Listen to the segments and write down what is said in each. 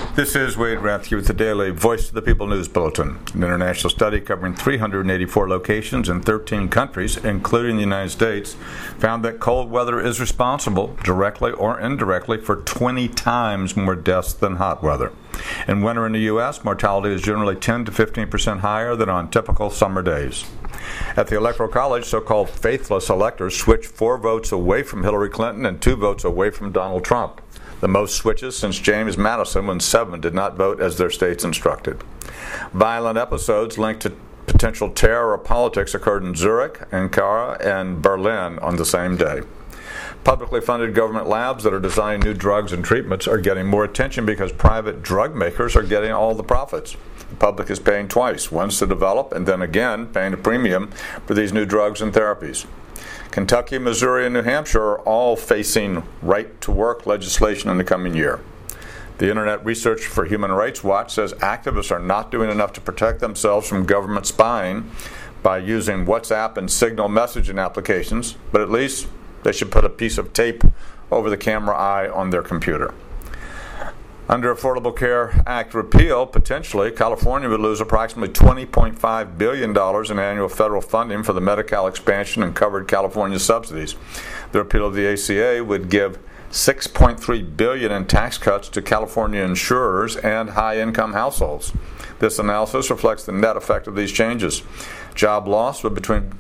This is Wade Rathke with the Daily Voice of the People News Bulletin. An international study covering 384 locations in 13 countries, including the United States, found that cold weather is responsible, directly or indirectly, for 20 times more deaths than hot weather. In winter in the U.S., mortality is generally 10 to 15% higher than on typical summer days. At the Electoral College, so-called faithless electors switched 4 votes away from Hillary Clinton and 2 votes away from Donald Trump, the most switches since James Madison, when 7 did not vote as their states instructed. Violent episodes linked to potential terror or politics occurred in Zurich, Ankara, and Berlin on the same day. Publicly funded government labs that are designing new drugs and treatments are getting more attention because private drug makers are getting all the profits. The public is paying twice, once to develop and then again paying a premium for these new drugs and therapies. Kentucky, Missouri, and New Hampshire are all facing right-to-work legislation in the coming year. The Internet Research for Human Rights Watch says activists are not doing enough to protect themselves from government spying by using WhatsApp and Signal messaging applications, but at least they should put a piece of tape over the camera eye on their computer. Under Affordable Care Act repeal, potentially, California would lose approximately $20.5 billion in annual federal funding for the Medi-Cal expansion and covered California subsidies. The repeal of the ACA would give $6.3 billion in tax cuts to California insurers and high-income households. This analysis reflects the net effect of these changes. Job loss would be between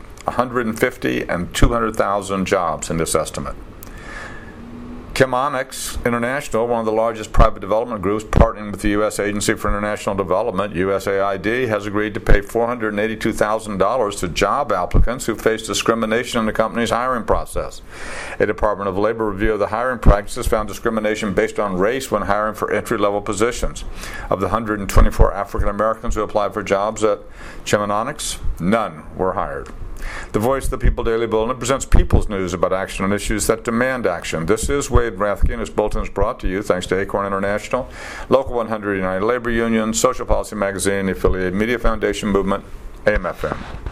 150 and 200,000 jobs in this estimate. Chemonics International, one of the largest private development groups partnering with the U.S. Agency for International Development, USAID, has agreed to pay $482,000 to job applicants who face discrimination in the company's hiring process. A Department of Labor review of the hiring practices found discrimination based on race when hiring for entry-level positions. Of the 124 African Americans who applied for jobs at Chemonics, none were hired. The Voice of the People Daily Bulletin presents people's news about action on issues that demand action. This is Wade Rathke, and this bulletin is brought to you thanks to Acorn International, Local 100 United Labor Union, Social Policy Magazine, the Affiliated Media Foundation Movement, AM/FM.